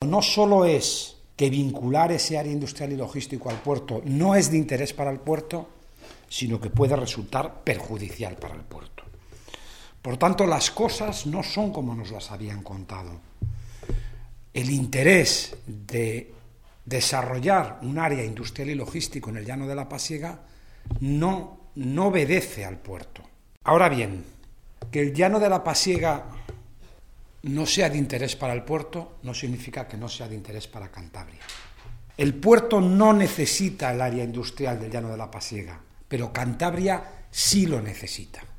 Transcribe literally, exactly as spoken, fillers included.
no solo es que vincular ese área industrial y logístico al puerto no es de interés para el puerto, sino que puede resultar perjudicial para el puerto. Por tanto, las cosas no son como nos las habían contado. El interés de desarrollar un área industrial y logístico en el llano de la Pasiega no, no obedece al puerto. Ahora bien, que el llano de la Pasiega no sea de interés para el puerto no significa que no sea de interés para Cantabria. El puerto no necesita el área industrial del llano de la Pasiega, pero Cantabria sí lo necesita.